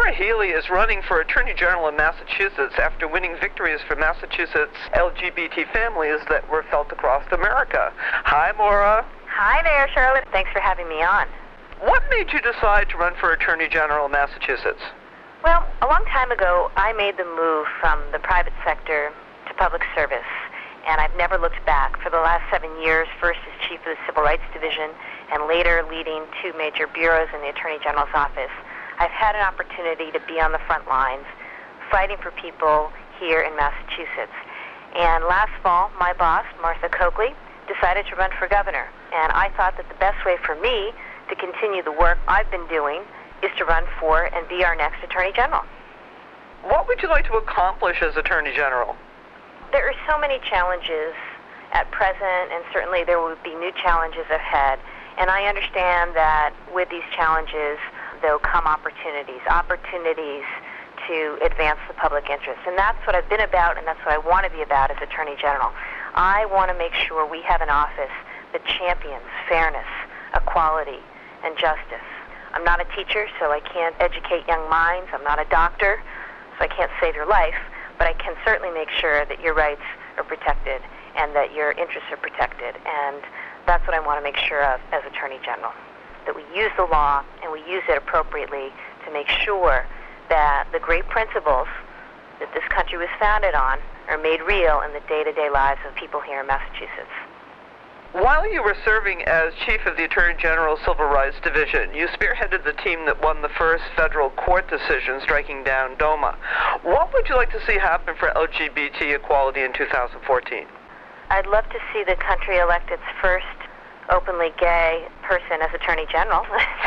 Maura Healey is running for Attorney General in Massachusetts after winning victories for Massachusetts LGBT families that were felt across America. Hi, Maura. Hi there, Charlotte. Thanks for having me on. What made you decide to run for Attorney General in Massachusetts? Well, a long time ago, I made the move from the private sector to public service, and I've never looked back. For the last 7 years, first as chief of the Civil Rights Division, and later leading 2 major bureaus in the Attorney General's office, I've had an opportunity to be on the front lines, fighting for people here in Massachusetts. And last fall, my boss, Martha Coakley, decided to run for governor, and I thought that the best way for me to continue the work I've been doing is to run for and be our next Attorney General. What would you like to accomplish as Attorney General? There are so many challenges at present, and certainly there will be new challenges ahead. And I understand that with these challenges, there'll come opportunities to advance the public interest. And that's what I've been about, and that's what I want to be about as Attorney General. I want to make sure we have an office that champions fairness, equality, and justice. I'm not a teacher, so I can't educate young minds. I'm not a doctor, so I can't save your life, but I can certainly make sure that your rights are protected and that your interests are protected. And that's what I want to make sure of as Attorney General, that we use the law and we use it appropriately to make sure that the great principles that this country was founded on are made real in the day-to-day lives of people here in Massachusetts. While you were serving as chief of the Attorney General's Civil Rights Division, you spearheaded the team that won the first federal court decision striking down DOMA. What would you like to see happen for LGBT equality in 2014? I'd love to see the country elect its first openly gay person as Attorney General.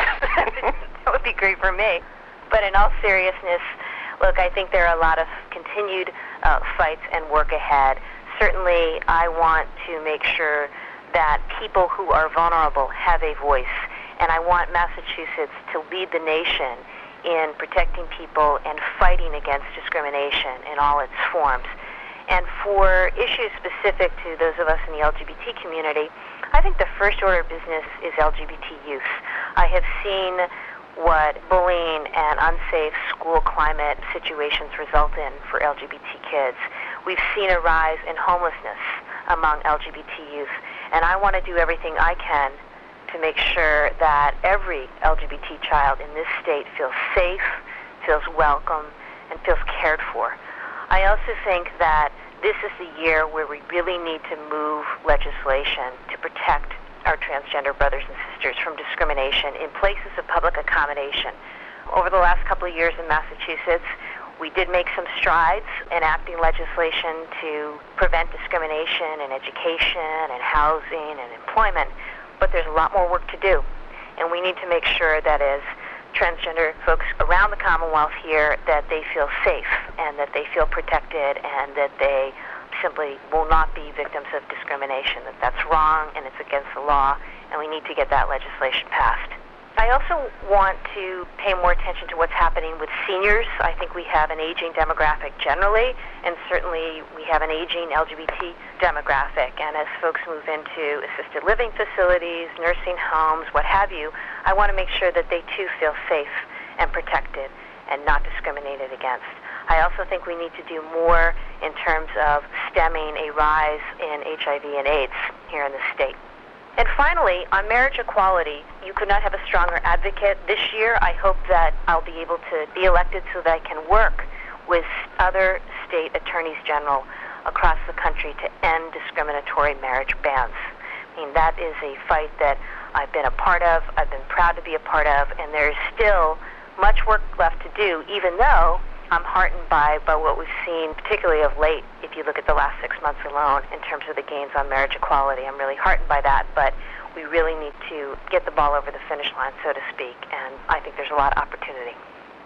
That would be great for me. But in all seriousness, look, I think there are a lot of continued fights and work ahead. Certainly, I want to make sure that people who are vulnerable have a voice, and I want Massachusetts to lead the nation in protecting people and fighting against discrimination in all its forms. And for issues specific to those of us in the LGBT community, I think the first order of business is LGBT youth. I have seen what bullying and unsafe school climate situations result in for LGBT kids. We've seen a rise in homelessness among LGBT youth, and I want to do everything I can to make sure that every LGBT child in this state feels safe, feels welcome, and feels cared for. I also think that this is the year where we really need to move legislation to protect our transgender brothers and sisters from discrimination in places of public accommodation. Over the last couple of years in Massachusetts, we did make some strides enacting legislation to prevent discrimination in education and housing and employment, but there's a lot more work to do. And we need to make sure that as transgender folks around the Commonwealth here, that they feel safe and that they feel protected and that they simply will not be victims of discrimination, that that's wrong and it's against the law, and we need to get that legislation passed. I also want to pay more attention to what's happening with seniors. I think we have an aging demographic generally, and certainly we have an aging LGBT demographic. And as folks move into assisted living facilities, nursing homes, what have you, I want to make sure that they too feel safe and protected and not discriminated against. I also think we need to do more in terms of stemming a rise in HIV and AIDS here in the state. And finally, on marriage equality, you could not have a stronger advocate. This year, I hope that I'll be able to be elected so that I can work with other state attorneys general across the country to end discriminatory marriage bans. I mean, that is a fight that I've been a part of, I've been proud to be a part of, and there's still much work left to do, even though I'm heartened by what we've seen, particularly of late, if you look at the last 6 months alone, in terms of the gains on marriage equality. I'm really heartened by that, but we really need to get the ball over the finish line, so to speak, and I think there's a lot of opportunity.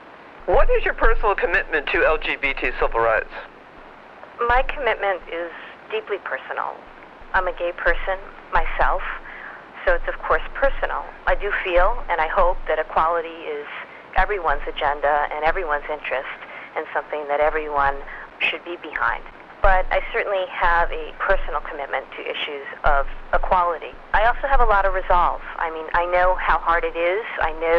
What is your personal commitment to LGBT civil rights? My commitment is deeply personal. I'm a gay person myself, so it's of course personal. I do feel, and I hope, that equality is everyone's agenda and everyone's interest, and something that everyone should be behind. But I certainly have a personal commitment to issues of equality. I also have a lot of resolve. I mean, I know how hard it is. I know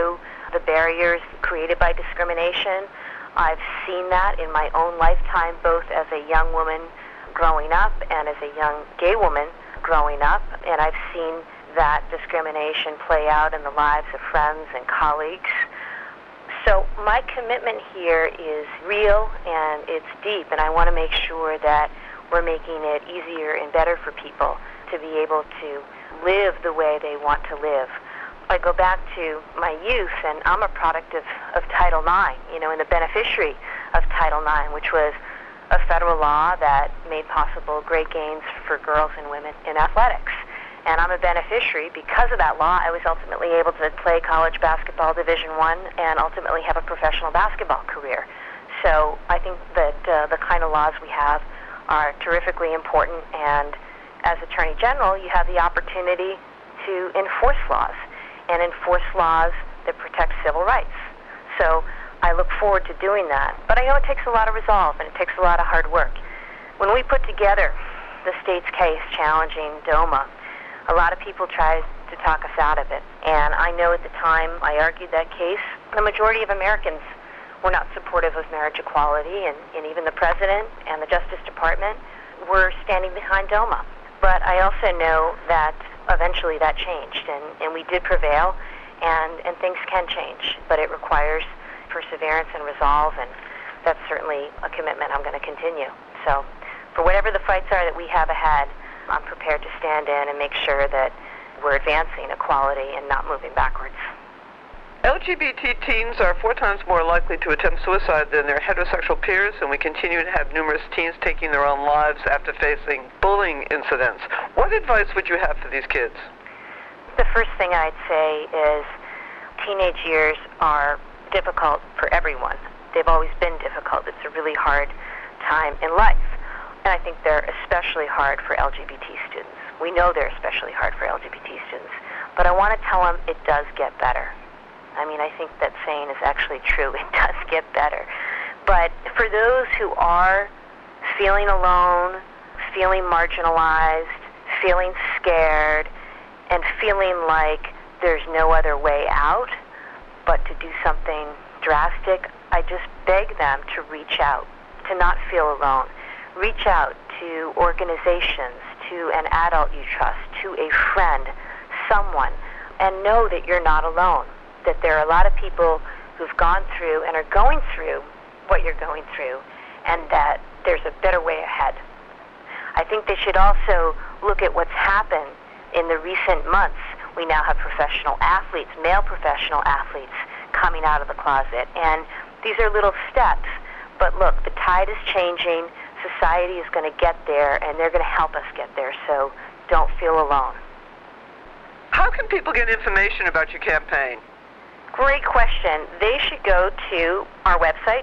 the barriers created by discrimination. I've seen that in my own lifetime, both as a young woman growing up and as a young gay woman growing up, and I've seen that discrimination play out in the lives of friends and colleagues. So my commitment here is real and it's deep, and I want to make sure that we're making it easier and better for people to be able to live the way they want to live. I go back to my youth, and I'm a product of Title IX, and the beneficiary of Title IX, which was a federal law that made possible great gains for girls and women in athletics. And I'm a beneficiary. Because of that law, I was ultimately able to play college basketball Division I and ultimately have a professional basketball career. So I think that the kind of laws we have are terrifically important, and as Attorney General, you have the opportunity to enforce laws and enforce laws that protect civil rights. So I look forward to doing that. But I know it takes a lot of resolve and it takes a lot of hard work. When we put together the state's case challenging DOMA, a lot of people tried to talk us out of it. And I know at the time I argued that case, the majority of Americans were not supportive of marriage equality, and even the President and the Justice Department were standing behind DOMA. But I also know that eventually that changed, and we did prevail, and things can change. But it requires perseverance and resolve, and that's certainly a commitment I'm going to continue. So for whatever the fights are that we have ahead, I'm prepared to stand in and make sure that we're advancing equality and not moving backwards. LGBT teens are 4 times more likely to attempt suicide than their heterosexual peers, and we continue to have numerous teens taking their own lives after facing bullying incidents. What advice would you have for these kids? The first thing I'd say is teenage years are difficult for everyone. They've always been difficult. It's a really hard time in life. And I think they're especially hard for LGBT students. We know they're especially hard for LGBT students. But I want to tell them it does get better. I think that saying is actually true. It does get better. But for those who are feeling alone, feeling marginalized, feeling scared, and feeling like there's no other way out but to do something drastic, I just beg them to reach out, to not feel alone. Reach out to organizations, to an adult you trust, to a friend, someone, and know that you're not alone, that there are a lot of people who've gone through and are going through what you're going through, and that there's a better way ahead. I think they should also look at what's happened in the recent months. We now have professional athletes, male professional athletes, coming out of the closet, and these are little steps. But look, the tide is changing. Society is going to get there, and they're going to help us get there, so don't feel alone. How can people get information about your campaign? Great question. They should go to our website,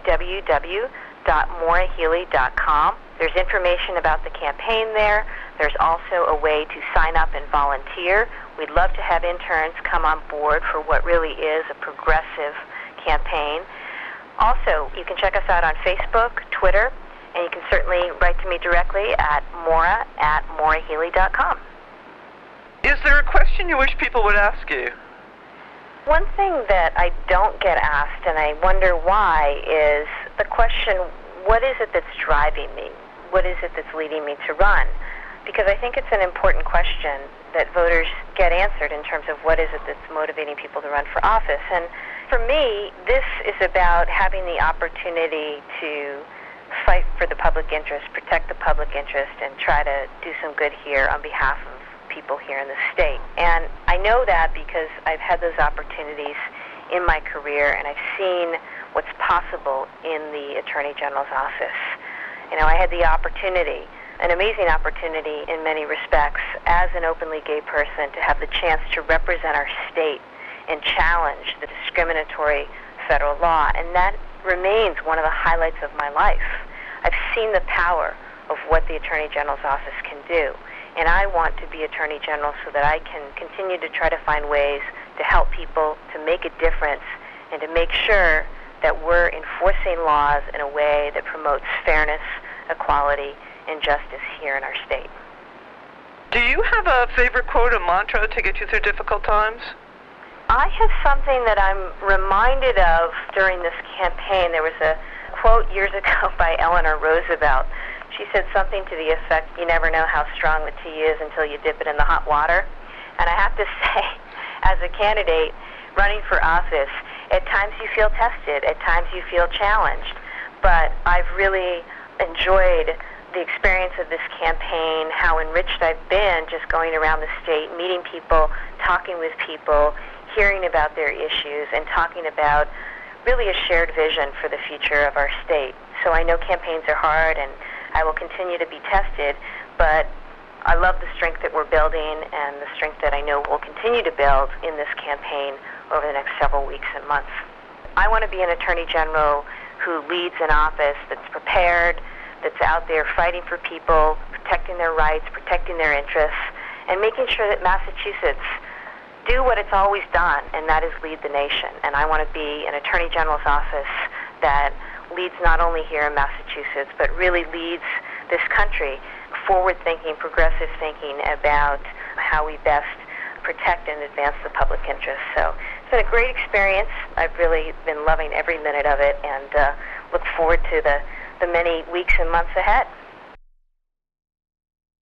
www.maurahealey.com. There's information about the campaign there. There's also a way to sign up and volunteer. We'd love to have interns come on board for what really is a progressive campaign. Also, you can check us out on Facebook, Twitter, and you can certainly write to me directly at maura@maurahealey.com. Is there a question you wish people would ask you? One thing that I don't get asked, and I wonder why, is the question, what is it that's driving me? What is it that's leading me to run? Because I think it's an important question that voters get answered in terms of what is it that's motivating people to run for office. And for me, this is about having the opportunity to fight for the public interest, protect the public interest, and try to do some good here on behalf of people here in the state. And I know that because I've had those opportunities in my career, and I've seen what's possible in the Attorney General's office. I had the opportunity, an amazing opportunity in many respects, as an openly gay person, to have the chance to represent our state and challenge the discriminatory federal law, and that remains one of the highlights of my life. I've seen the power of what the Attorney General's office can do, and I want to be Attorney General so that I can continue to try to find ways to help people, to make a difference, and to make sure that we're enforcing laws in a way that promotes fairness, equality, and justice here in our state. Do you have a favorite quote or mantra to get you through difficult times? I have something that I'm reminded of during this campaign. There was a quote years ago by Eleanor Roosevelt. She said something to the effect, you never know how strong the tea is until you dip it in the hot water. And I have to say, as a candidate running for office, at times you feel tested, at times you feel challenged. But I've really enjoyed the experience of this campaign, how enriched I've been just going around the state, meeting people, talking with people, hearing about their issues, and talking about really a shared vision for the future of our state. So I know campaigns are hard, and I will continue to be tested, but I love the strength that we're building and the strength that I know we'll continue to build in this campaign over the next several weeks and months. I want to be an Attorney General who leads an office that's prepared, that's out there fighting for people, protecting their rights, protecting their interests, and making sure that Massachusetts do what it's always done, and that is lead the nation. And I want to be an Attorney General's office that leads not only here in Massachusetts, but really leads this country forward-thinking, progressive thinking about how we best protect and advance the public interest. So it's been a great experience. I've really been loving every minute of it, and look forward to the many weeks and months ahead.